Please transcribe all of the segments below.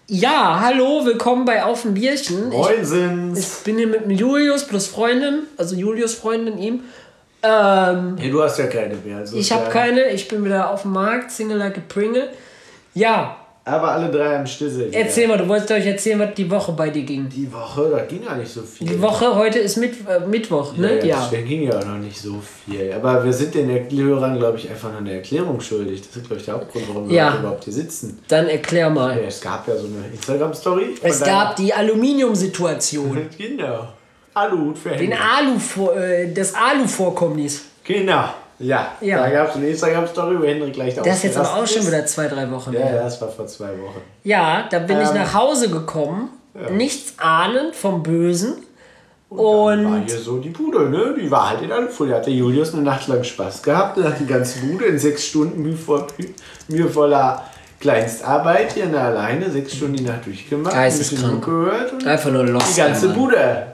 Ja, hallo, willkommen bei Auf dem Bierchen. Moinsens. Ich bin hier mit dem Julius plus Freundin, also Julius Freundin ihm. Hey, du hast ja keine mehr. Also Ich habe keine, ich bin wieder auf dem Markt, Single like a Pringle. Ja. Aber alle drei am Stissel. Erzähl mal, du wolltest euch erzählen, was die Woche bei dir ging. Die Woche, da ging ja nicht so viel. Die Woche, heute ist Mittwoch, ne? Ja. Deswegen ging ja auch noch nicht so viel. Aber wir sind den Hörern, glaube ich, einfach noch eine Erklärung schuldig. Das ist, glaube ich, der Hauptgrund, warum wir überhaupt hier sitzen. Dann erklär mal. Ja, es gab ja so eine Instagram-Story. Es gab die Aluminium-Situation. Genau. Alu für Hände. Das Alu-Vorkommnis. Genau. Ja, da gab es eine Instagram-Story, wo Henrik gleich Das ist jetzt aber auch schon wieder 2-3 Wochen her. her. Ja, das war vor 2 Wochen. Ja, da bin ich nach Hause gekommen, nichts ahnend vom Bösen. Und dann war hier so die Bude, ne? Die war halt in Alufolie. Hat der Julius eine Nacht lang Spaß gehabt. Dann hat die ganze Bude in 6 Stunden mühevoller Kleinstarbeit hier alleine 6 Stunden die Nacht durchgemacht. Geisteskrank. Gehört und Einfach nur lost. die ganze Bude.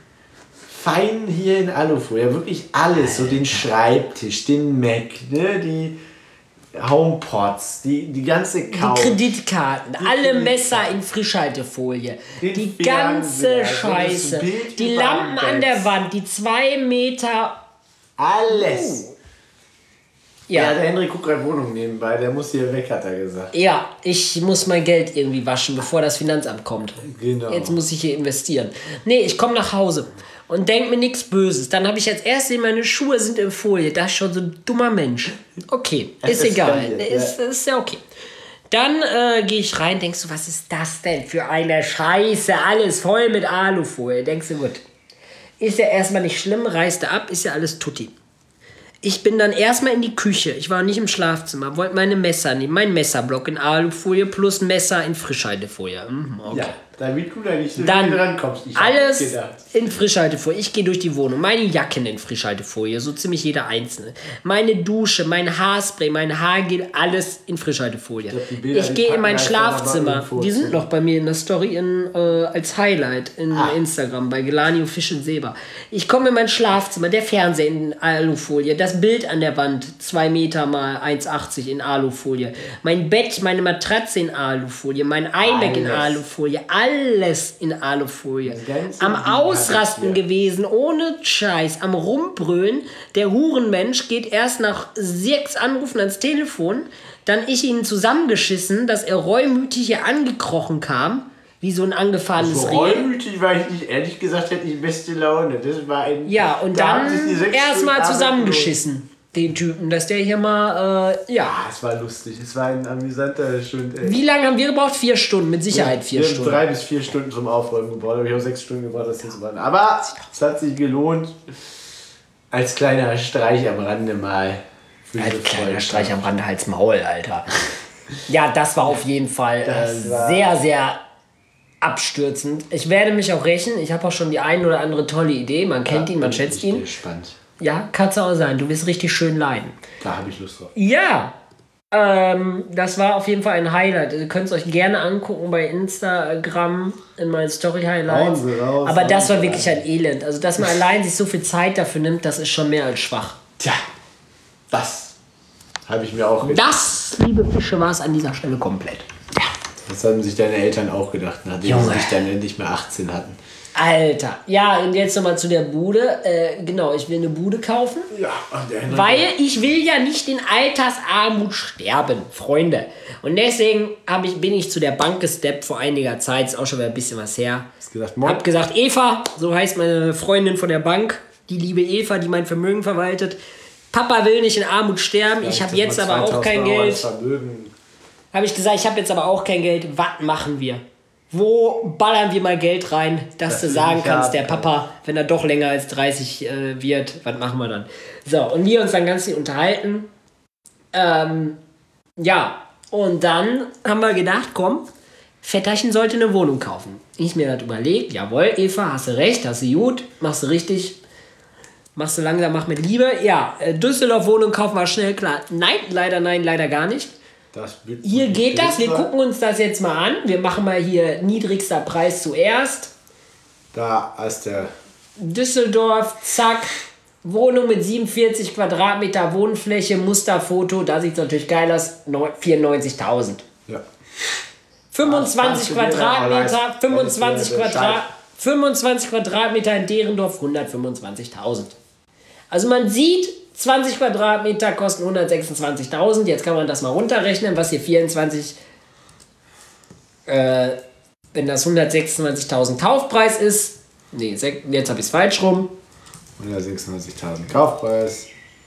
Fein hier in Alufolie. Ja, wirklich alles. So den Schreibtisch, den Mac, ne? Die Homepots, die ganze Couch. Die Kreditkarten, alle Messer in Frischhaltefolie. Die ganze Scheiße. Die Lampen an der Wand, die 2 Meter. Alles. Ja, der Henrik guckt gerade Wohnung nebenbei, der muss hier weg, hat er gesagt. Ja, ich muss mein Geld irgendwie waschen, bevor das Finanzamt kommt. Genau. Jetzt muss ich hier investieren. Nee, ich komme nach Hause und denk mir nichts Böses. Dann habe ich als erstes, meine Schuhe sind in Folie. Das ist schon so ein dummer Mensch. Okay, ist egal. Ist ja okay. Dann gehe ich rein, denkst du, was ist das denn für eine Scheiße? Alles voll mit Alufolie. Denkst du, gut. Ist ja erstmal nicht schlimm, reißt er ab, ist ja alles tutti. Ich bin dann erstmal in die Küche. Ich war nicht im Schlafzimmer. Wollte meine Messer nehmen. Mein Messerblock in Alufolie plus Messer in Frischhaltefolie. Okay. Ja, damit du da nicht so dann rankommst. Alles in Frischhaltefolie. Ich gehe durch die Wohnung. Meine Jacken in Frischhaltefolie. So ziemlich jeder einzelne. Meine Dusche, mein Haarspray, mein Haargel, alles in Frischhaltefolie. Ich gehe in mein Schlafzimmer. Die sind noch bei mir in der Story als Highlight in Instagram bei Gelani und Fisch und Seba. Ich komme in mein Schlafzimmer. Der Fernseher in Alufolie. Das Bild an der Wand, 2 Meter mal 1,80 in Alufolie. Mein Bett, meine Matratze in Alufolie. Mein iMac in Alufolie. Alles in Alufolie. Am Ausrasten gewesen, ohne Scheiß. Am Rumbrüllen. Der Hurenmensch geht erst nach 6 Anrufen ans Telefon. Dann ich ihn zusammengeschissen, dass er reumütig hier angekrochen kam. Wie so ein angefahrenes Reh. Reumütig war ich nicht. Ehrlich gesagt hätte ich beste Laune. Das war ein... Ja, und dann erstmal zusammengeschissen. Den Typen, dass der hier mal, Es war lustig. Es war ein amüsanter Stund. Wie lange haben wir gebraucht? 4 Stunden, mit Sicherheit 4 Stunden. Wir haben 3 bis 4 Stunden zum Aufräumen gebraucht. Ich habe 6 Stunden gebraucht, das zu machen. Aber es hat sich gelohnt. Als kleiner Streich am Rande mal. Als kleiner Streich am Rande, halt's Maul, Alter. Ja, das war auf jeden Fall sehr, sehr abstürzend. Ich werde mich auch rächen. Ich habe auch schon die ein oder andere tolle Idee. Man kennt ihn, man schätzt ihn. Gespannt. Ja, kann's auch sein. Du wirst richtig schön leiden. Da habe ich Lust drauf. Ja, das war auf jeden Fall ein Highlight. Ihr könnt es euch gerne angucken bei Instagram in meinen Story-Highlights. Aber das war wirklich ein Elend. Also, dass man allein sich so viel Zeit dafür nimmt, das ist schon mehr als schwach. Tja, das habe ich mir auch gedacht. Das, liebe Fische, war es an dieser Stelle komplett. Ja. Das haben sich deine Eltern auch gedacht, nachdem sie dich dann endlich mal 18 hatten. Alter, ja, und jetzt nochmal zu der Bude. Genau, ich will eine Bude kaufen, weil ich will ja nicht in Altersarmut sterben, Freunde. Und deswegen bin ich zu der Bank gesteppt vor einiger Zeit, ist auch schon wieder ein bisschen was her. Hab gesagt, Eva, so heißt meine Freundin von der Bank, die liebe Eva, die mein Vermögen verwaltet. Papa will nicht in Armut sterben, ich habe jetzt aber auch kein Geld. Habe ich gesagt, ich habe jetzt aber auch kein Geld, was machen wir? Wo ballern wir mal Geld rein, dass du sagen kannst, der Papa, wenn er doch länger als 30 wird, was machen wir dann? So, und wir uns dann ganz viel unterhalten. Ja, und dann haben wir gedacht, komm, Vetterchen sollte eine Wohnung kaufen. Ich mir das überlegt, jawohl, Eva, hast du recht, hast du gut, machst du richtig, machst du langsam, mach mit Liebe. Ja, Düsseldorf Wohnung kaufen wir schnell, klar. Nein, leider gar nicht. Hier geht das, wir gucken uns das jetzt mal an. Wir machen mal hier niedrigster Preis zuerst. Da ist der Düsseldorf, zack. Wohnung mit 47 Quadratmeter Wohnfläche, Musterfoto, da sieht es natürlich geil aus, 94.000. Ja. 25 Quadratmeter, 25 Quadratmeter in Derendorf, 125.000. Also man sieht, 20 Quadratmeter kosten 126.000. Jetzt kann man das mal runterrechnen, was hier 24, wenn das 126.000 Kaufpreis ist. Nee, jetzt habe ich es falsch rum. 196.000 Kaufpreis.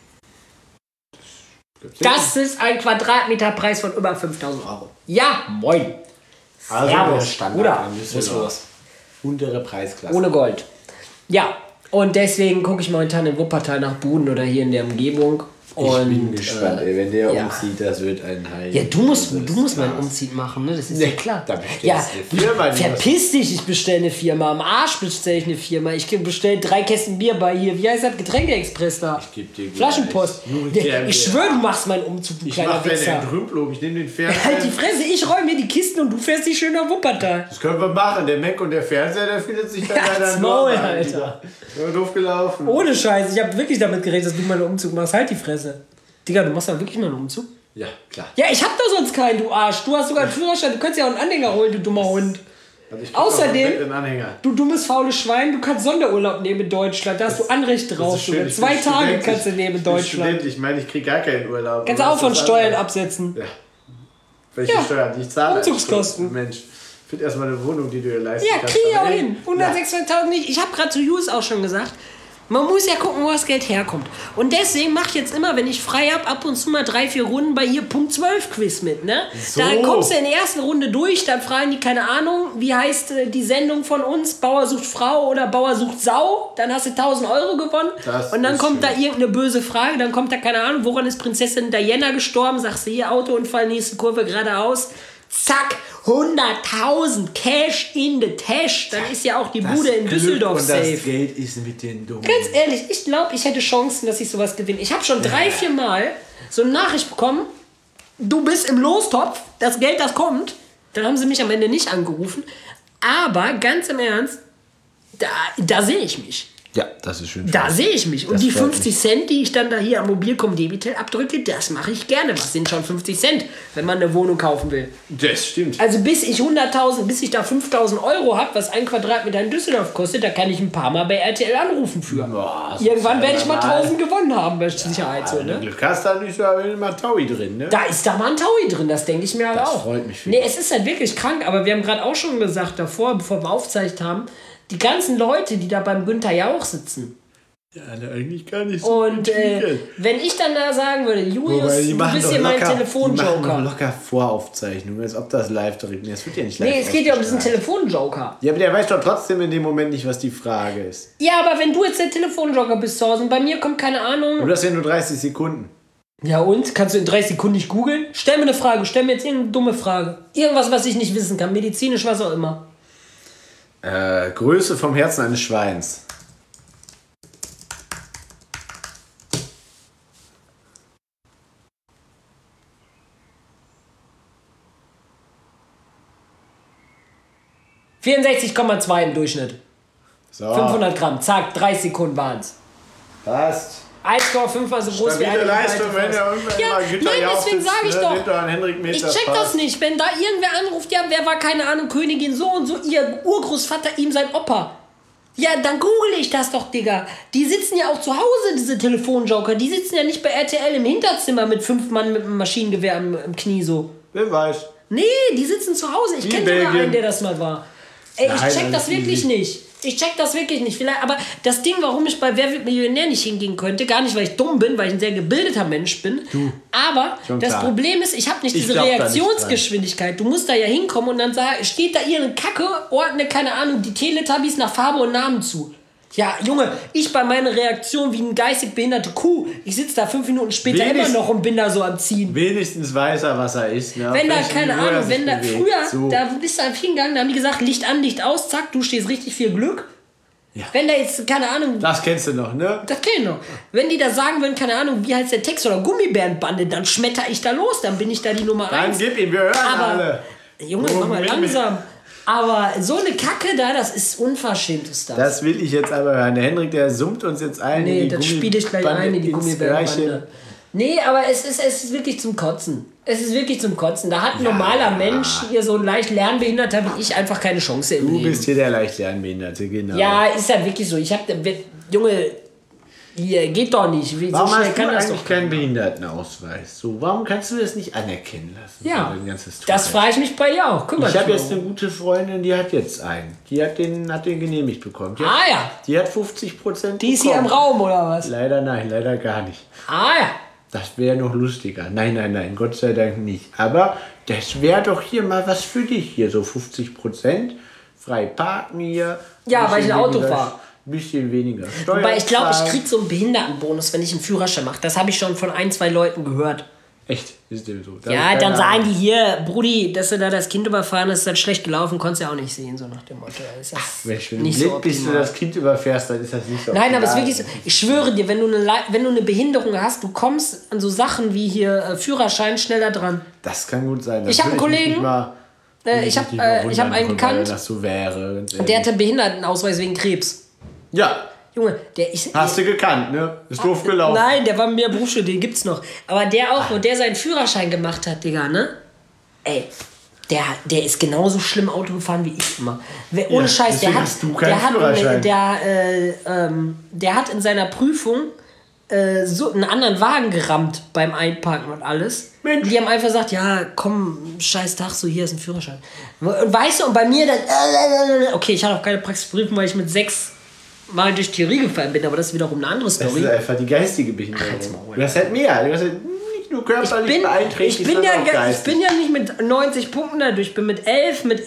Das ist ein Quadratmeterpreis von über 5.000 €. Ja, moin. Also der Standard. Oder? Muss los. Untere Preisklasse. Ohne Gold. Ja, und deswegen gucke ich momentan in Wuppertal nach Buden oder hier in der Umgebung. Ich bin gespannt, ey, wenn der umzieht, das wird ein Heil. Ja, du musst mal einen Umzug machen, ne? Das ist ja klar. Da bestellst du eine Firma. Verpiss dich, ich bestelle eine Firma. Am Arsch bestelle ich eine Firma. Ich bestelle 3 Kästen Bier bei hier. Wie heißt das? Getränke-Express da. Ich geb dir Flaschenpost. Ich schwöre, du machst meinen Umzug, du kleiner Wichser. Ich mach den Rümplob, ich nehme den Fernseher. Halt die Fresse, ich räume mir die Kisten und du fährst dich schön nach Wuppertal. Das können wir machen. Der Mac und der Fernseher, der findet sich dann leider Maul, Alter. Doof gelaufen. Ohne Scheiß, ich habe wirklich damit gerechnet, dass du mal einen Umzug machst. Halt die Fresse. Digga, du machst da wirklich mal einen Umzug? Ja, klar. Ja, ich hab doch sonst keinen, du Arsch. Du hast sogar einen Führerschein. Du kannst ja auch einen Anhänger holen, du dummer Hund. Also Außerdem, du dummes, faules Schwein, du kannst Sonderurlaub nehmen in Deutschland. Da hast du Anrecht drauf. 2 Tage kannst du nehmen in Deutschland. Ich meine, ich krieg gar keinen Urlaub. Kannst du auch von Steuern absetzen. Ja. Welche Steuern? Die ich zahle. Umzugskosten. Mensch, find erstmal eine Wohnung, die du dir leisten kannst. Ja, krieg ich auch hin. 126.000 nicht. Ich habe gerade zu Jus auch schon gesagt, man muss ja gucken, wo das Geld herkommt. Und deswegen mache ich jetzt immer, wenn ich frei habe, ab und zu mal 3-4 Runden bei hier Punkt 12 Quiz mit, ne? So. Dann kommst du in der ersten Runde durch, dann fragen die, keine Ahnung, wie heißt die Sendung von uns? Bauer sucht Frau oder Bauer sucht Sau? Dann hast du 1.000 € gewonnen. Und dann kommt da irgendeine böse Frage, dann kommt da, keine Ahnung, woran ist Prinzessin Diana gestorben? Sagst du hier, Autounfall, nächste Kurve geradeaus. Zack, 100.000 Cash in the Tash. Dann ist ja auch die Bude in Düsseldorf und safe. Das Geld ist mit den Dummen. Ganz ehrlich, ich glaube, ich hätte Chancen, dass ich sowas gewinne. Ich habe schon 3-4 Mal so eine Nachricht bekommen, du bist im Lostopf, das Geld, das kommt. Dann haben sie mich am Ende nicht angerufen. Aber ganz im Ernst, da sehe ich mich. Ja, das ist schön. Da sehe ich mich. Und die 50 Cent, die ich dann da hier am Mobilcom Debitel abdrücke, das mache ich gerne. Was sind schon 50 Cent, wenn man eine Wohnung kaufen will? Das stimmt. Also bis ich da 5.000 € habe, was 1 Quadratmeter in Düsseldorf kostet, da kann ich ein paar Mal bei RTL anrufen für. Boah, irgendwann werde ich mal 1.000 gewonnen haben, bei Sicherheit. So, ne? Glück hast da nicht mal Taui drin, ne? Da ist da mal ein Taui drin, das denke ich mir aber auch. Das freut mich viel. Nee, es ist halt wirklich krank, aber wir haben gerade auch schon gesagt davor, bevor wir aufgezeichnet haben, die ganzen Leute, die da beim Günther Jauch sitzen. Ja, eigentlich gar nicht so. Und wenn ich dann da sagen würde, Julius, du bist hier mein Telefonjoker. Die machen locker Voraufzeichnungen, als ob das live direkt ist. Das wird ja nicht live. Nee, es geht ja um diesen Telefonjoker. Ja, aber der weiß doch trotzdem in dem Moment nicht, was die Frage ist. Ja, aber wenn du jetzt der Telefonjoker bist zu Hause und bei mir kommt keine Ahnung. Und das sind nur 30 Sekunden. Ja und? Kannst du in 30 Sekunden nicht googeln? Stell mir eine Frage, stell mir jetzt irgendeine dumme Frage. Irgendwas, was ich nicht wissen kann, medizinisch, was auch immer. Größe vom Herzen eines Schweins. ...64,2 im Durchschnitt. So. 500 Gramm, zack, 30 Sekunden waren's. Passt. 1,5 mal so groß wie eine Leistung, wenn der nein, deswegen sage ich doch. Ich check das nicht. Wenn da irgendwer anruft, ja, wer war, keine Ahnung, Königin so und so, ihr Urgroßvater, ihm sein Opa. Ja, dann google ich das doch, Digga. Die sitzen ja auch zu Hause, diese Telefonjoker. Die sitzen ja nicht bei RTL im Hinterzimmer mit 5 Mann mit einem Maschinengewehr im Knie so. Wer weiß. Nee, die sitzen zu Hause. Ich kenne sogar einen, der das mal war. Ey, ich check das wirklich nicht. Ich check das wirklich nicht. Vielleicht, aber das Ding, warum ich bei Wer wird Millionär nicht hingehen könnte, gar nicht, weil ich dumm bin, weil ich ein sehr gebildeter Mensch bin. Aber das Problem ist, ich habe nicht diese Reaktionsgeschwindigkeit. Du musst da ja hinkommen und dann steht da ihre Kacke, ordne, keine Ahnung, die Teletubbies nach Farbe und Namen zu. Ja, Junge, ich bei meiner Reaktion wie eine geistig behinderte Kuh. Ich sitze da 5 Minuten später immer noch und bin da so am Ziehen. Wenigstens weiß er, was er ist. Ne? Wenn da, keine Ahnung, wenn da früher, so. Da bist du hingegangen, da haben die gesagt, Licht an, Licht aus, zack, du stehst richtig viel Glück. Ja. Wenn da jetzt, keine Ahnung... Das kennst du noch, ne? Das kenn ich noch. Wenn die da sagen würden, keine Ahnung, wie heißt der Text oder Gummibärenbande, dann schmetter ich da los, dann bin ich da die Nummer 1. Dann gib ihm, wir hören alle. Junge, mach mal langsam. Aber so eine Kacke da, das ist unverschämt, ist das. Das will ich jetzt aber hören. Der Henrik, der summt uns jetzt ein. Nee, das spiele ich gleich ein in die Gummibärenbande. Nee, aber es ist wirklich zum Kotzen. Es ist wirklich zum Kotzen. Da hat ein normaler Mensch, hier so ein leicht Lernbehinderter wie ich, einfach keine Chance im Leben. Du bist hier der leicht Lernbehinderte, genau. Ja, ist ja wirklich so. Junge, hier, geht doch nicht. Warum hast du eigentlich keinen Behindertenausweis? So, warum kannst du das nicht anerkennen lassen? Ja, so das frage ich mich bei ihr auch. Ich habe jetzt eine gute Freundin, die hat jetzt einen. Die hat den genehmigt bekommen. Die hat 50%. Die ist hier im Raum, oder was? Leider nein, leider gar nicht. Ja. Das wäre noch lustiger. Nein, Gott sei Dank nicht. Aber das wäre doch hier mal was für dich. Hier so 50%, frei parken hier. Ja, weil ich ein Auto fahre. Ein bisschen weniger Steuern. Wobei ich glaube, ich kriege so einen Behindertenbonus, wenn ich einen Führerschein mache. Das habe ich schon von 1, 2 Leuten gehört. Echt? Ist dem so? Ja, dann sagen die hier, Brudi, dass du da das Kind überfahren hast, ist das schlecht gelaufen, konntest du ja auch nicht sehen, so nach dem Motto. Ist das wenn du nicht blind bist, du das Kind überfährst, dann ist das nicht so. Nein, aber es ist wirklich so, ich schwöre dir, wenn du eine Behinderung hast, du kommst an so Sachen wie hier Führerschein schneller dran. Das kann gut sein. Ich habe einen Kollegen, ich habe einen gekannt, das so wäre, der hatte einen Behindertenausweis wegen Krebs. Ja. Junge, der ist... Hast du gekannt, ne? Ist doof gelaufen. Nein, der war mir Berufsschule, den gibt's noch. Aber der auch, wo der seinen Führerschein gemacht hat, Digga, ne? Ey, der ist genauso schlimm Auto gefahren wie ich immer. Ohne Scheiß, der hat in seiner Prüfung so einen anderen Wagen gerammt beim Einparken und alles. Mensch. Die haben einfach gesagt, ja, komm, scheiß Tag, so hier ist ein Führerschein. Und weißt du, und bei mir dann... Okay, ich hatte auch keine Praxisprüfung, weil ich mit 6 Mal durch Theorie gefallen bin, aber das ist wiederum eine andere Story. Das ist einfach die geistige Behinderung. Du hast halt mehr. Du hast halt nicht nur körperlich beeinträchtigt, ich bin ja nicht mit 90 Punkten dadurch. Ich bin mit 11, mit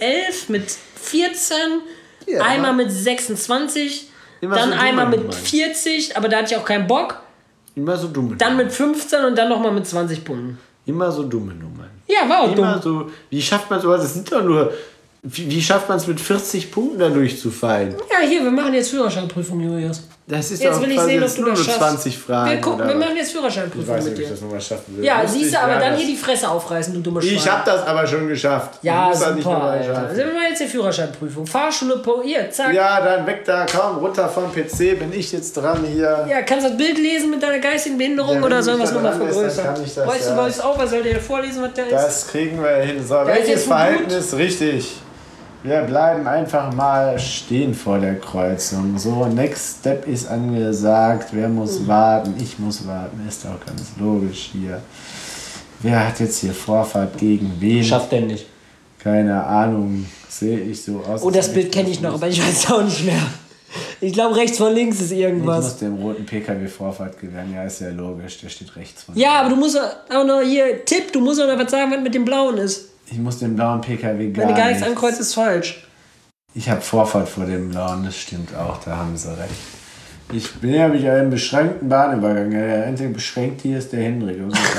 14, einmal mit 26, dann so einmal mit 40, aber da hatte ich auch keinen Bock. Immer so dumme. Dann mit 15 und dann nochmal mit 20 Punkten. Immer so dumme Nummern. Ja, war auch immer dumm. So, wie schafft man sowas? Das sind doch nur... Wie schafft man es mit 40 Punkten da durchzufallen? Ja, hier, wir machen jetzt Führerscheinprüfung, Julius. Das ist jetzt doch quasi jetzt nur 20 Fragen. Wir machen jetzt Führerscheinprüfung mit dir. Ich weiß nicht, ob ich das nochmal schaffen will. Ja, siehst du, aber dann hier die Fresse aufreißen, du dumme Schwein. Ich hab das aber schon geschafft. Ja, super, Alter. Also wir machen jetzt die Führerscheinprüfung. Fahrschule, hier, zack. Ja, dann weg da, komm, runter vom PC, bin ich jetzt dran hier. Ja, kannst du das Bild lesen mit deiner geistigen Behinderung oder sollen wir es nochmal vergrößern? Weißt du auch, was soll dir vorlesen, was da ist? Das kriegen wir hin. So, welches Verhalten ist richtig? Wir bleiben einfach mal stehen vor der Kreuzung. So, Next Step ist angesagt. Wer muss warten? Ich muss warten. Ist auch ganz logisch hier. Wer hat jetzt hier Vorfahrt gegen wen? Schafft der nicht. Keine Ahnung. Sehe ich so aus. Oh, das Bild kenne ich noch, aber ich weiß es auch nicht mehr. Ich glaube, rechts von links ist irgendwas. Ich muss dem roten PKW Vorfahrt gewähren. Ja, ist ja logisch. Der steht rechts von. Ja, aber du musst auch noch hier, Tipp, du musst auch noch was sagen, was mit dem Blauen ist. Ich muss den blauen PKW Wenn du gar nichts ankreuzt, ist falsch. Ich habe Vorfahrt vor dem blauen, das stimmt auch, da haben sie recht. Ich bin ja mit einem beschränkten Bahnübergang. Der einzige beschränkt hier ist der Hendrik.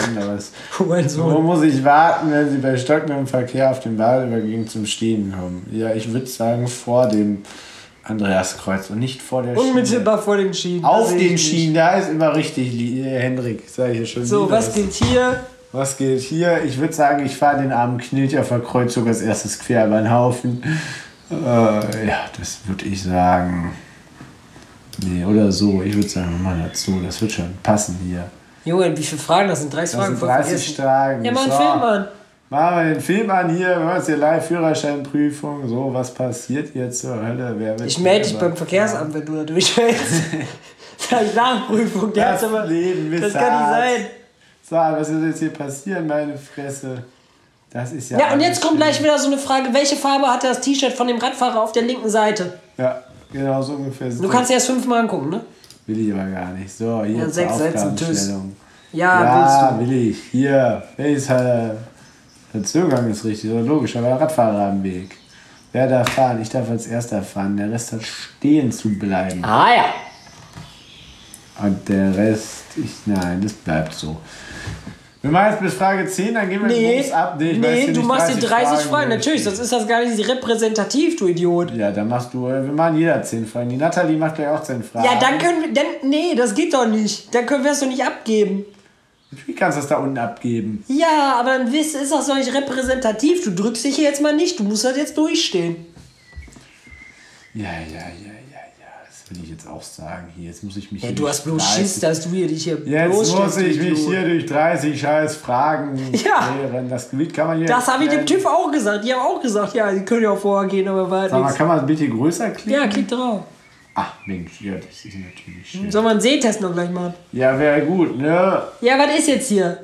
Wo muss ich warten, wenn Sie bei stockendem Verkehr auf dem Bahnübergang zum Stehen kommen? Ja, ich würde sagen vor dem Andreaskreuz und nicht vor der Schiene. Unmittelbar vor den Schienen. Auf den Schienen, da ist immer richtig, Hendrik. Sag ich ja schon. So, was geht hier? Was geht hier? Ich würde sagen, ich fahre den armen Knilch auf der Kreuzung als erstes quer über den Haufen. Ja, das würde ich sagen. Nee, oder so. Ich würde sagen, wir machen das so. Das wird schon passen hier. Junge, wie viele Fragen? Das sind 30 Fragen. Das sind 30 Fragen. Ja, mach einen Film an. Machen wir den Film an hier. Wir machen jetzt hier Live-Führerscheinprüfung. So, was passiert jetzt zur Hölle? Wer wird ich melde dich beim Verkehrsamt, wenn du da durchfällst. Das ist Nachprüfung. Das kann nicht sein. So, was wird jetzt hier passieren, meine Fresse? Das ist ja. Ja, und jetzt kommt gleich wieder so eine Frage: Welche Farbe hatte das T-Shirt von dem Radfahrer auf der linken Seite? Ja, genau so ungefähr. Du kannst dir erst 5-mal angucken, ne? Will ich aber gar nicht. So, hier ja, 6 Sätze TÜS. Ja, willst du? Will ich. Hier. Der Zugang ist richtig, oder logisch, aber Radfahrer am Weg. Wer darf fahren? Ich darf als erster fahren. Der Rest hat stehen zu bleiben. Ah ja. Und der Rest, nein, das bleibt so. Wir machen jetzt bis Frage 10, dann gehen wir ins ab. Nee, du machst die 30 Fragen. Natürlich, sonst ist das gar nicht repräsentativ, du Idiot. Ja, dann machst du, wir machen jeder 10 Fragen. Die Nathalie macht gleich auch 10 Fragen. Ja, dann können wir, nee, das geht doch nicht. Dann können wir es doch nicht abgeben. Wie kannst du das da unten abgeben? Ja, aber dann ist das doch nicht repräsentativ. Du drückst dich hier jetzt mal nicht, du musst das jetzt durchstehen. Ja. will ich jetzt auch sagen. Hier, jetzt muss ich mich. Ja, du hast bloß Schiss, dass du dich hier jetzt muss ich mich hier durch 30 scheiß Fragen klären. Das Gebiet kann man hier. Das habe ich dem TÜV auch gesagt. Die haben auch gesagt, ja, die können ja auch vorher gehen, aber war Sag mal, kann man bitte größer klicken? Ja, klick drauf. Ach Mensch, ja, das ist natürlich schön. Sollen wir einen Sehtest noch gleich machen? Ja, wäre gut, ne? Ja, was ist jetzt hier?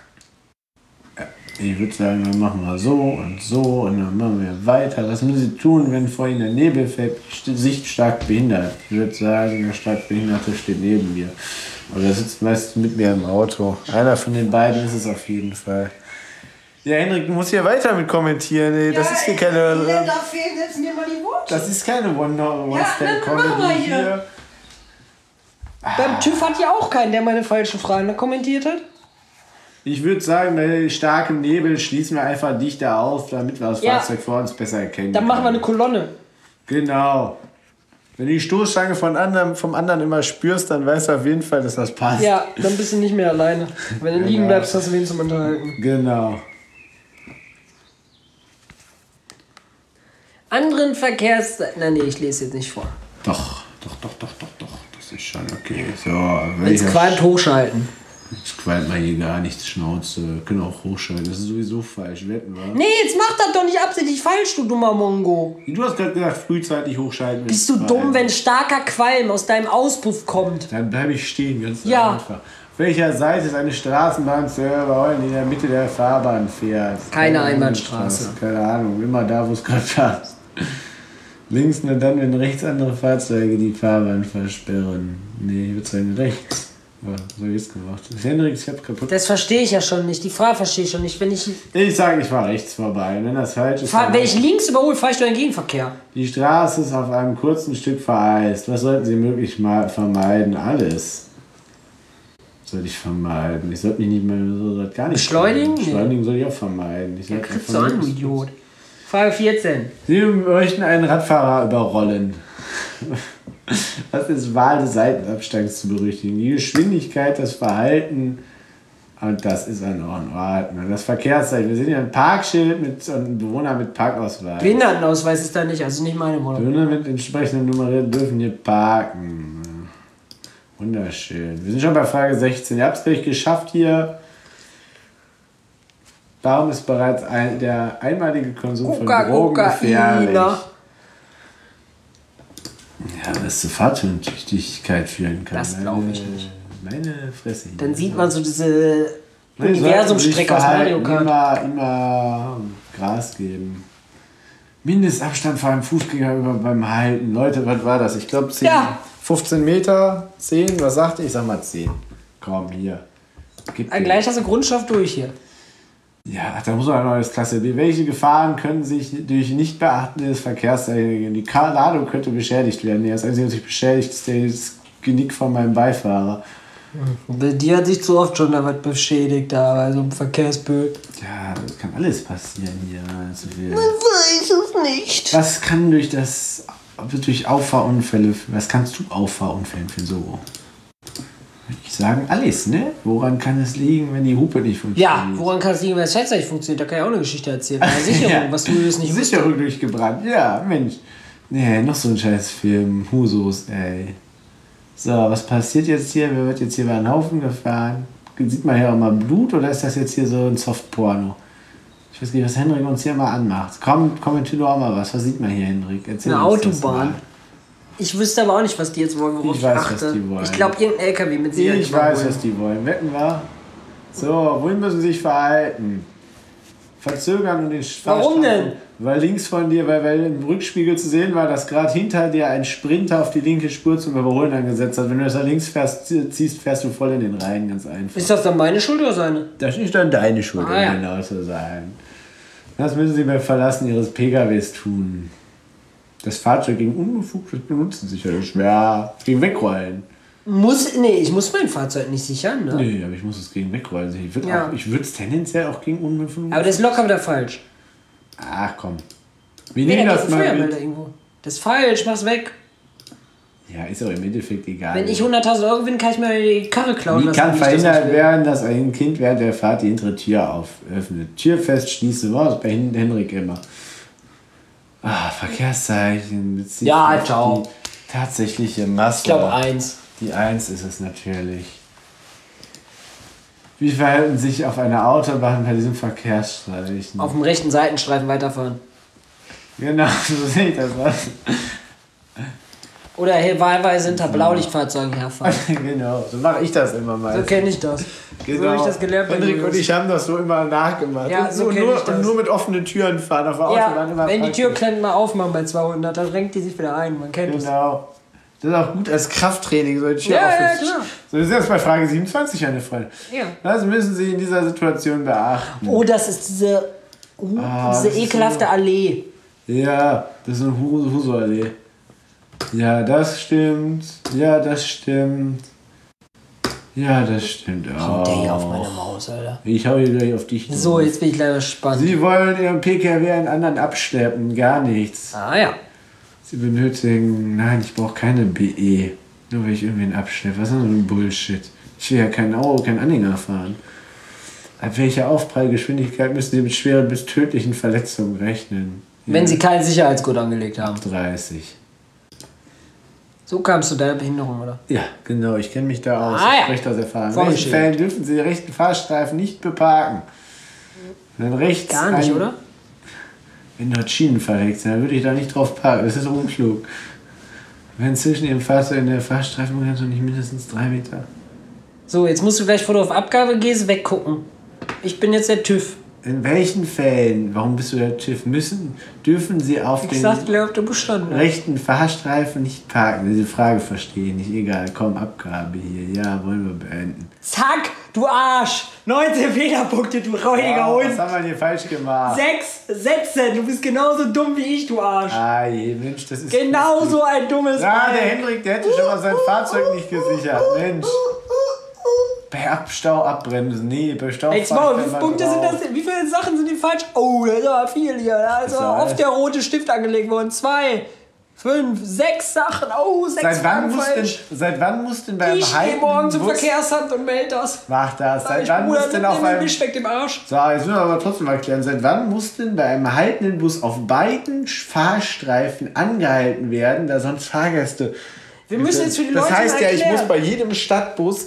Ich würde sagen, wir machen mal so und dann machen wir weiter. Was müssen Sie tun, wenn vor Ihnen der Nebel fällt? Sicht stark behindert. Ich würde sagen, der stark Behinderte steht neben mir. Oder sitzt meistens mit mir im Auto. Einer von den beiden ist es auf jeden Fall. Ja, Henrik, du musst hier weiter mit kommentieren. Ey. Das ist hier keine. Da fehlen jetzt mir mal die Worte. Das ist keine One-Step-Comedy hier. Beim TÜV hat ja auch keinen, der meine falschen Fragen kommentiert hat. Ich würde sagen, bei starkem Nebel schließen wir einfach dichter auf, damit wir das Fahrzeug vor uns besser erkennen Dann machen wir eine Kolonne. Genau. Wenn du die Stoßstange vom anderen immer spürst, dann weißt du auf jeden Fall, dass das passt. Ja, dann bist du nicht mehr alleine. Wenn du liegen bleibst, hast du wen zum Unterhalten. Genau. Anderen nee, ich lese jetzt nicht vor. Doch. Das ist schon okay. So, Wenn's qualmt, hochschalten. Jetzt qualmt mal hier gar nichts, Schnauze. Können auch hochschalten. Das ist sowieso falsch. Wetten wir? Nee, jetzt mach das doch nicht absichtlich falsch, du dummer Mongo. Du hast gerade gesagt, frühzeitig hochschalten. Bist du dumm, wenn starker Qualm aus deinem Auspuff kommt? Dann bleibe ich stehen, ganz einfach. Auf welcher Seite ist eine Straßenbahn zu erbauen, die in der Mitte der Fahrbahn fährt? Keine Einbahnstraße. Keine Ahnung, immer da, wo es gerade passt. Links nur dann, wenn rechts andere Fahrzeuge die Fahrbahn versperren. Nee, ich würde sagen rechts. Ja, so wie es gemacht. Henrik, ich hab kaputt. Das verstehe ich ja schon nicht. Die Frage verstehe ich schon nicht. Ich sage, ich fahre rechts vorbei. Wenn das falsch ist. Wenn ich links überhole, fahre ich durch den Gegenverkehr. Die Straße ist auf einem kurzen Stück vereist. Was sollten Sie möglichst mal vermeiden? Alles. Soll ich vermeiden? Ich sollte mich nicht mehr so gar nicht. Beschleunigen? Beschleunigen soll ich auch vermeiden. Ich kriegst du an, du Idiot. Frage 14. Sie möchten einen Radfahrer überrollen. Was ist Wahl des Seitenabstands zu berücksichtigen? Die Geschwindigkeit, das Verhalten und das ist an Ordnung. Das Verkehrszeichen. Wir sehen hier ein Parkschild mit einem Bewohner mit Parkausweis. Behindertenausweis ist da nicht, also nicht meine Wohnung. Bewohner mit entsprechenden Nummerieren dürfen hier parken. Wunderschön. Wir sind schon bei Frage 16. Ihr habt es gleich geschafft hier. Warum ist bereits der einmalige Konsum von Drogen gefährlich? Ja, weil es zu Fahrtüchtigkeit führen kann. Das glaube ich nicht. Meine Fresse. Dann sieht man so diese Universumstrecke aus Mario Kart. Immer Gras geben. Mindestabstand vor einem Fußgänger beim Halten. Leute, was war das? Ich glaube 10, 15 Meter, 10, was sagte ich? Sag mal 10. Komm, hier. Gleich hast du Grundstoff durch hier. Ja, da muss man eine neue Klasse B. Welche Gefahren können sich durch Nichtbeachten des Verkehrs ergeben? Die Ladung könnte beschädigt werden. Das Einzige, was sich beschädigt, ist das Genick von meinem Beifahrer. Die hat sich zu oft schon da was beschädigt, da bei so einem Verkehrsbild. Ja, das kann alles passieren hier. Man weiß es nicht. Was kann durch Auffahrunfälle, was kannst du Auffahrunfällen für so? Ich sagen alles, ne? Woran kann es liegen, wenn die Hupe nicht funktioniert? Ja, woran kann es liegen, wenn das Fenster nicht funktioniert? Da kann ich auch eine Geschichte erzählen. Eine Sicherung, ja. Was du jetzt nicht wusstest. Sicherung durchgebrannt, ja, Mensch. Nee, noch so ein scheiß Film. Husos, ey. So, was passiert jetzt hier? Wer wird jetzt hier bei einem Haufen gefahren? Sieht man hier auch mal Blut oder ist das jetzt hier so ein Softporno? Ich weiß nicht, was Henrik uns hier mal anmacht. Komm, kommentier doch auch mal was. Was sieht man hier, Henrik? Erzähl eine Autobahn. Ich wüsste aber auch nicht, was die jetzt wollen. Ich weiß, was die wollen. Ich glaube, irgendein LKW mit Sicherheit. Ich weiß, was die wollen. Wetten wir? So, wohin müssen sie sich verhalten? Verzögern und den Warum denn? Weil links von dir, weil im Rückspiegel zu sehen war, dass gerade hinter dir ein Sprinter auf die linke Spur zum Überholen angesetzt hat. Wenn du das nach links ziehst, fährst du voll in den Reihen, ganz einfach. Ist das dann meine Schuld oder seine? Das ist dann deine Schuld, um ja. genau zu sein. Das müssen sie beim Verlassen ihres PKWs tun. Das Fahrzeug gegen unbefugtes Benutzen sichern. Ja, gegen Wegrollen. Ich muss mein Fahrzeug nicht sichern, ne? Nee, aber ich muss es gegen Wegrollen. Ich würde es tendenziell auch gegen unbefugtes. Aber das ist locker wieder falsch. Ach komm. Wir nehmen das mal mit. Irgendwo. Das ist falsch, mach's weg. Ja, ist auch im Endeffekt egal. Wenn ich 100.000 Euro gewinne, kann ich mir die Karre klauen. Wie kann verhindert werden, dass ein Kind während der Fahrt die hintere Tür öffnet? Tür fest schließen. Das bei Henrik immer. Verkehrszeichen. Ja, ciao. Tatsächliche Masse. Ich glaube 1. Die 1 ist es natürlich. Wie verhalten sich auf einer Autobahn bei diesem Verkehrsstreifen? Auf dem rechten Seitenstreifen weiterfahren. Genau, so sehe ich das aus. Oder wahlweise hinter Blaulichtfahrzeugen herfahren. Genau, so mache ich das immer mal. So kenne ich das. Genau. So habe ich das gelernt. Henrik und ich haben das so immer nachgemacht. Ja, so kenne ich das. Und nur mit offenen Türen fahren auf der Autobahn. Immer wenn die praktisch. Türklemmen mal aufmachen bei 200, dann renkt die sich wieder ein. Man kennt es. Genau. Das ist auch gut als Krafttraining, so ein Tür Ja, klar. So, das ist jetzt bei Frage 27 eine Frage. Ja. Das müssen Sie in dieser Situation beachten. Oh, das ist diese ekelhafte Allee. Ja, das ist eine Huso-Allee. Ja, das stimmt. Ja, das stimmt. Ja, das stimmt auch. Kommt der hier auf meine Maus, Alter. Ich hau hier gleich auf dich. So, jetzt bin ich leider gespannt. Sie wollen Ihren PKW einen anderen abschleppen. Gar nichts. Ah ja. Sie benötigen... Nein, ich brauche keine BE. Nur weil ich irgendwen abschleppe. Was ist denn so ein Bullshit? Ich will ja keinen Anhänger fahren. Ab welcher Aufprallgeschwindigkeit müssen Sie mit schweren bis tödlichen Verletzungen rechnen? Wenn Sie keinen Sicherheitsgurt angelegt haben. 30. So kamst du deiner Behinderung, oder? Ja, genau. Ich kenne mich da aus. Ah, Ich ja. spreche aus Erfahrung. In welchen Fällen dürfen Sie den rechten Fahrstreifen nicht beparken? Wenn rechts Gar nicht, oder? Wenn dort Schienen verlegt sind, dann würde ich da nicht drauf parken. Das ist Unflug. Wenn zwischen Ihrem Fahrzeug und der Fahrstreifenbegrenzung nicht mindestens 3 Meter. So, jetzt musst du gleich, bevor du auf Abgabe gehst, weggucken. Ich bin jetzt der TÜV. In welchen Fällen, warum bist du der TÜV, dürfen Sie auf den rechten Fahrstreifen nicht parken? Diese Frage verstehe ich nicht. Egal, komm, Abgabe hier. Ja, wollen wir beenden. Zack, du Arsch! 19 Fehlerpunkte, du räudiger Hund! Was haben wir hier falsch gemacht? 6 Sätze, du bist genauso dumm wie ich, du Arsch! Ah, je, Mensch, das ist... Genauso ein dummes Ja, der Hendrik, der hätte schon mal sein Fahrzeug nicht gesichert. Mensch. Bei Stau abbremsen, nee, bei Stau. Jetzt mal, wie viele Punkte sind das denn? Wie viele Sachen sind denn falsch? Oh, das ist aber viel hier. Da ist oft der rote Stift angelegt worden. 2, 5, 6 Sachen. Oh, 6 Fragen falsch. Seit wann muss denn bei einem Ich gehe morgen zum Bus... Verkehrsamt und melde das. Mach das. Seit wann muss denn auf einem... Wisch weg dem Arsch. So, jetzt müssen wir aber trotzdem mal klären. Seit wann muss denn bei einem haltenden Bus auf beiden Fahrstreifen angehalten werden, da sonst Fahrgäste... Wir müssen jetzt für die Leute Das heißt ja, ich erklären. muss bei jedem Stadtbus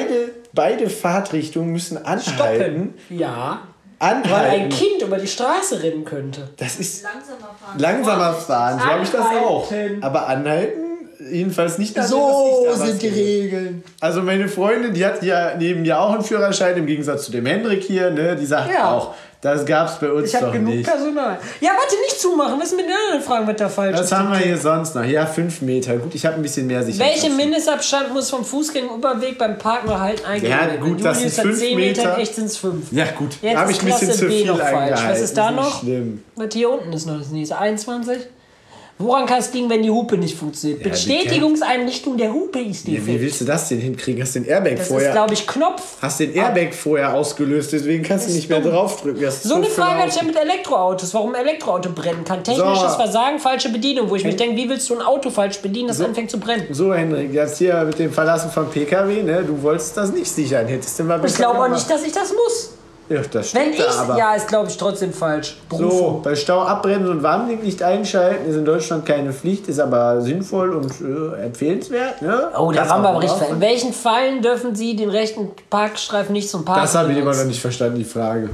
beide Fahrtrichtungen müssen anhalten. Stoppen. Ja. Anhalten. Weil ein Kind über die Straße rennen könnte. Das ist Langsamer fahren. So habe ich das auch. Anhalten. Aber anhalten, jedenfalls nicht nachdem, So was ich da sind die sehe. Regeln. Also meine Freundin, die hat ja neben mir auch einen Führerschein, im Gegensatz zu dem Hendrik hier, ne? Die sagt Ja. auch, das gab es bei uns Ich habe doch genug nicht. Personal. Ja, warte, nicht zumachen. Was ist mit den anderen Fragen, was da falsch Was ist? haben wir hier sonst noch? Ja, 5 Meter. Gut, ich habe ein bisschen mehr Sicherheit. Welchen Mindestabstand muss vom Fußgängerüberweg beim Parken oder Halten eingegeben Ja, werden? gut, das Julius sind hat 5 10 Meter, Meter. in echt sind es 5. Ja gut, Jetzt habe ich ist ein bisschen Klasse zu B viel noch falsch. eingehalten. Was ist da nicht noch? Schlimm. Was hier unten ist noch das nächste? 21? Woran kann es liegen, wenn die Hupe nicht funktioniert? Ja, Bestätigungseinrichtung der Hupe ist Ja, wie defekt. willst du das denn hinkriegen? Hast den Airbag Das ist, vorher... glaube ich, Knopf. Hast den Airbag vorher ausgelöst, deswegen kannst du Das nicht ist mehr dumm. draufdrücken. Das ist So eine doof für Frage ein hatte ich ja Auto. mit Elektroautos. Warum ein Elektroauto brennen kann. Technisches So. Versagen, falsche Bedienung. Wo ich mich denke, wie willst du ein Auto falsch bedienen, das anfängt zu brennen? So, Hendrik, jetzt hier mit dem Verlassen vom PKW, ne? Du wolltest das nicht sichern. Hättest du mal Ich besser glaube auch gemacht. nicht, dass ich das muss. Ja, das Wenn stimmt ich, aber. ja, ist glaube ich trotzdem falsch. So, Berufung. bei Stau abbremsen und Warnblinklicht einschalten ist in Deutschland keine Pflicht, ist aber sinnvoll und empfehlenswert. Ne? Oh, da Kannst haben wir auch aber richtig. drauf. In welchen Fällen dürfen Sie den rechten Parkstreifen nicht zum Parken Das habe ich immer benutzen? noch nicht verstanden, die Frage.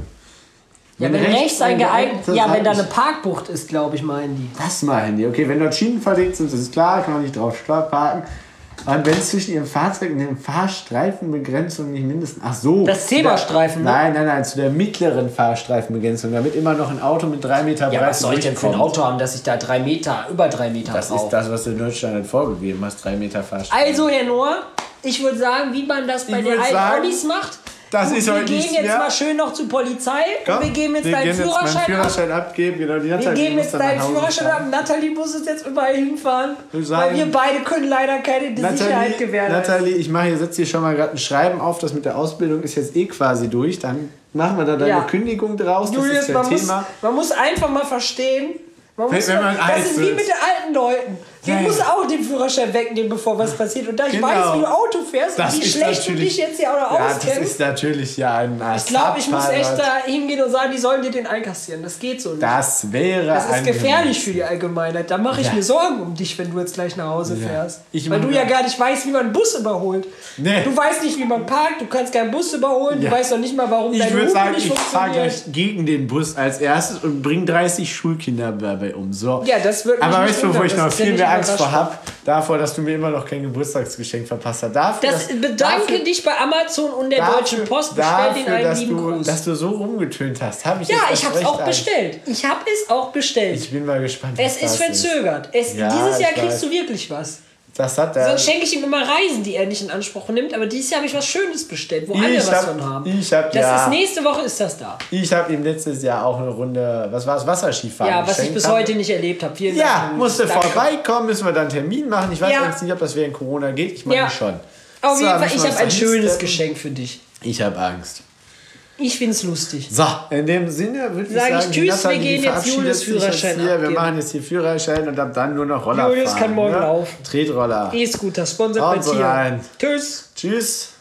Ja, wenn rechts ein geeignet. das Ja, hab wenn da ich- eine Parkbucht ist, glaube ich, meinen die. Das meinen die. Okay, wenn dort Schienen verlegt sind, das ist klar, kann man nicht drauf parken. Und wenn zwischen ihrem Fahrzeug und den Fahrstreifenbegrenzung nicht mindestens... Ach so. Das Zebrastreifen, ne? Nein, zu der mittleren Fahrstreifenbegrenzung, damit immer noch ein Auto mit 3 Meter Ja, breit was soll ich denn für ein durchkommt. Auto haben, dass ich da 3 Meter, über 3 Meter Das ist brauche? das, was du in Deutschland halt vorgegeben hast, 3 Meter Fahrstreifen. Also, Herr Noah, ich würde sagen, wie man das bei Ich den würd alten sagen, Ollis macht. das ist wir heute gehen nichts jetzt mehr. mal schön noch zur Polizei Komm, und wir geben jetzt wir deinen gehen jetzt meinen Führerschein ab. Führerschein abgeben. Genau, die Wir Nathalie geben muss jetzt dann nach deinen Hause Führerschein fahren. ab. Nathalie muss es jetzt überall hinfahren. Wir sagen- Weil wir beide können leider keine Sicherheit gewährleisten. Nathalie, ich setze hier schon mal gerade ein Schreiben auf, das mit der Ausbildung ist jetzt eh quasi durch. Dann machen wir da deine Ja. Kündigung draus. Das Julius, ist kein Thema. man muss einfach mal verstehen, Wenn man alt das ist wie wird. mit den alten Leuten. Wir müssen auch den Führerschein wegnehmen, bevor was passiert. Und da ich weiß, wie du Auto fährst und wie schlecht du dich jetzt hier auch noch auskennst. Das ist natürlich ja ein Ich glaube, ich muss echt da hingehen und sagen, die sollen dir den einkassieren. Das geht so nicht. Das ist gefährlich für die Allgemeinheit. Da mache ich mir Sorgen um dich, wenn du jetzt gleich nach Hause fährst. Weil du ja gar nicht weißt, wie man einen Bus überholt. Nee. Du weißt nicht, wie man parkt, du kannst keinen Bus überholen, du weißt noch nicht mal, warum deine Hupe nicht funktioniert. Ich fahre gleich gegen den Bus als erstes und bringe 30 Schulkinder dabei um. So. Ja, das wird aber weißt du, wo ich noch viel mehr Angst vor habe? Davor, dass du mir immer noch kein Geburtstagsgeschenk verpasst hast. Bedanke dich bei Amazon und der Deutschen Post. Bestell den einen lieben Gruß. Dass du so rumgetönt hast. Ich habe es auch bestellt. Ich habe es auch bestellt. Ich bin mal gespannt. Es ist verzögert. Dieses Jahr kriegst du wirklich was. Das hat er. Sonst schenke ich ihm immer Reisen, die er nicht in Anspruch nimmt. Aber dieses Jahr habe ich was Schönes bestellt, wo alle was von haben. Nächste Woche ist das da. Ich habe ihm letztes Jahr auch eine Runde, Wasserskifahren was ich bis heute nicht erlebt habe. Vielen Dank. Ja, musste vorbeikommen, müssen wir dann einen Termin machen. Ich weiß jetzt nicht, ob das während Corona geht. Ich meine schon. Auf jeden Fall, ich habe ein schönes Geschenk für dich. Ich habe Angst. Ich find's lustig. So, in dem Sinne würde ich sagen, tschüss, wir gehen jetzt Julius Führerschein abgeben. Wir machen jetzt hier Führerschein und ab dann nur noch Roller Julius fahren. Julius kann morgen laufen. Tretroller. E-Scooter, sponsert bei Tier. Rein. Tschüss. Tschüss.